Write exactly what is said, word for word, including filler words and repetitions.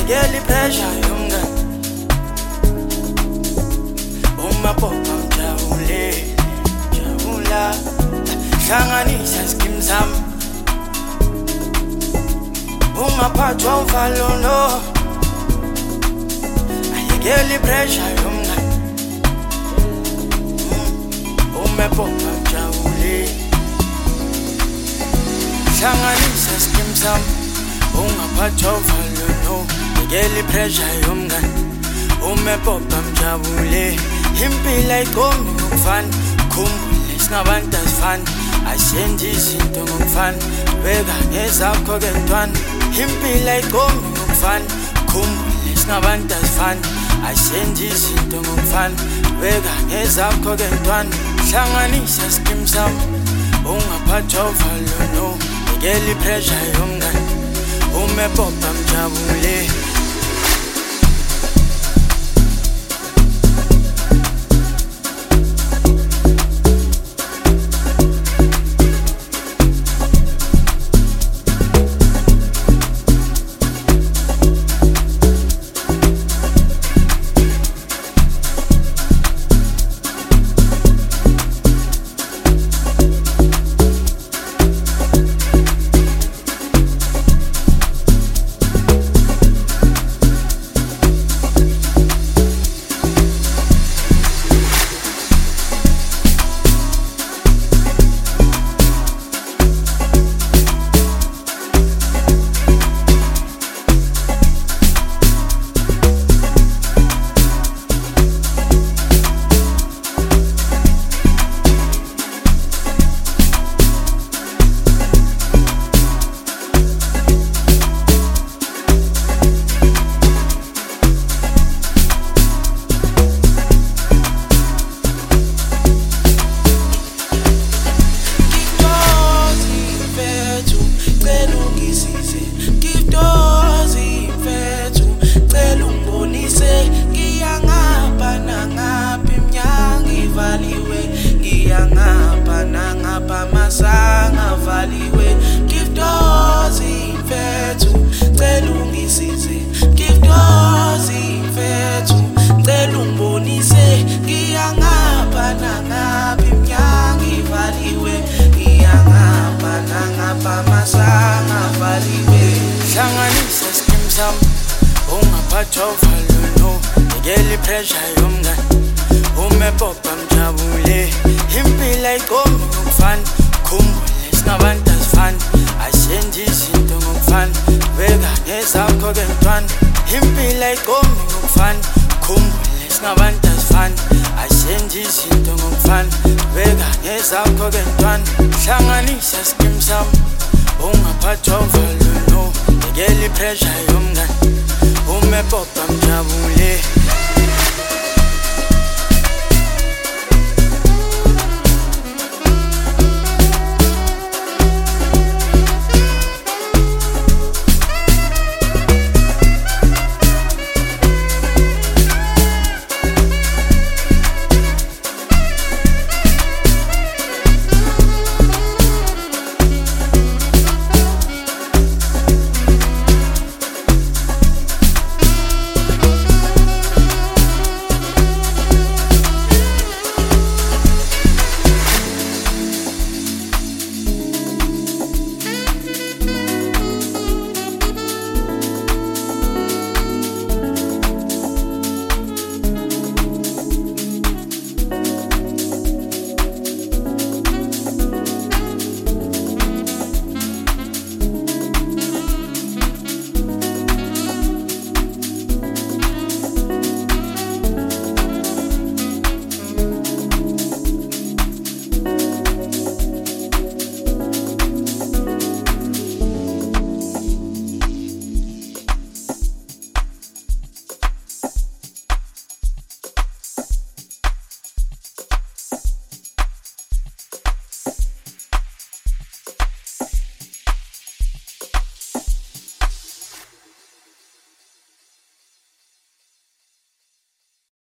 ngekela ipressure yomngani uma popa mjabule jabula hlanganisa skim zami ungaphathwa uvalo no ayekela ipressure yomngani uma popa mjabule hlanganisa skim zami ungaphathwa uvalo no ayekela ipressure yomngani uma popa mjabule impilo ayikomi ngokufana khumbule singabantu asifani asenze izinto ngokufana beka ngezakho ke ntwana impilo ayikomi ngokufana khumbule singabantu asifani asenze izinto ngokufana beka ngezakho ke ntwana hlanganisa skim sami ungaphathwa uvalo no ngekela ipressure yomngani uma popa mjabule hlanganisa skim sami ungaphathwa uvalo no ngekela ipressure yomngani uma popa mjabule impilo ayikomi ngokufana khumbule singabantu asifani asenze izinto ngokufana beka ngezakho ke ntwana impilo ayikomi ngokufana khumbule singabantu asifani asenze izinto ngokufana beka ngezakho ke ntwana hlanganisa skim sami ungaphathwa uvalo no ngekela ipressure yomngani uma popa mjabule